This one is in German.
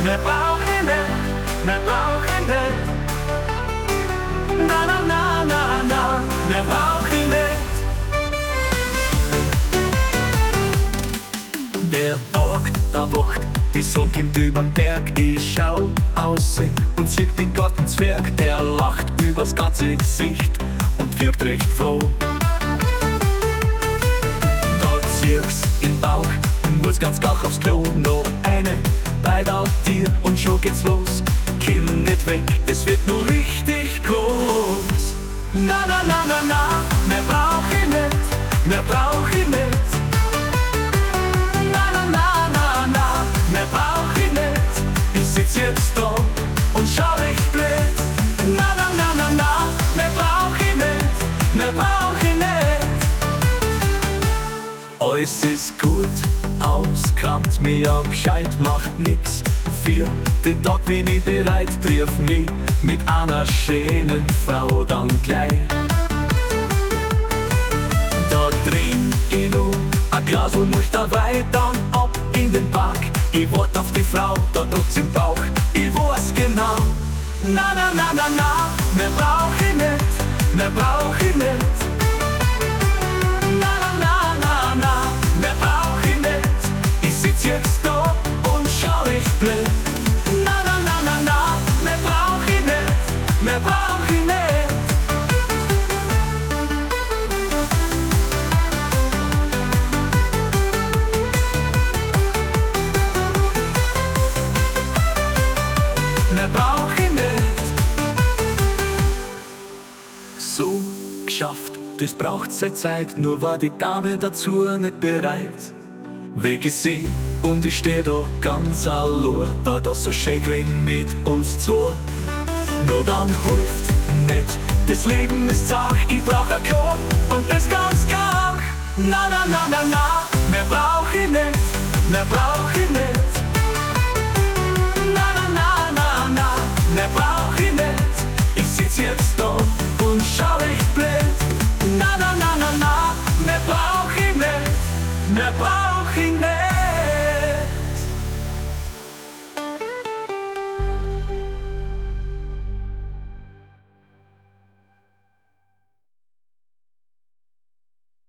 mehr brauch ich nicht, mehr brauch ich nicht. Na, na, na, na, na, mehr brauch ich nicht. Der Tag, der Wacht, die Sonne kommt übern Berg. Ich schau aus und sieh den Gartenzwerg, der lacht übers ganze Gesicht und wirkt recht froh. Da zieh's in den Bauch und muss ganz gleich aufs Klo. Noch eine Beit auf dir und schon geht's los. Kind nicht weg, es wird nur richtig groß. Na, na, na, na, na, mehr brauch ich nicht, mehr brauch ich nicht. Na, na, na, na, na, mehr brauch ich nicht. Ich sitz jetzt da und schau recht blöd. Na, na, na, na, na, mehr brauch ich nicht, mehr brauch ich nicht. Alles ist gut, auskramt mir ja gescheit, macht nix. Für den Tag bin ich bereit, triff mich mit einer schönen Frau dann gleich. Da trink ich nur ein Glas und muss da Wein, dann ab in den Park. Ich wart auf die Frau, da drückt's im Bauch, ich weiß genau. Na, na, na, na, na, mehr brauch ich nicht, mehr brauch ich nicht. Na, na, na, na, na, mehr brauch ich nicht. Ich sitz jetzt da und schau recht blöd. Na, na, na, na, na, mehr brauch ich nicht, mehr brauch ich nicht. Mehr brauch ich nicht. So geschafft, das braucht seine Zeit, nur war die Dame dazu nicht bereit. Weg ist sie und ich steh da ganz allein, da das so schön gewesen mit uns zu. Nur dann hilft nicht, das Leben ist zart, ich brauch ein Klo und das ganz klar. Na, na, na, na, na, mehr brauch ich nicht, mehr brauch ich nicht.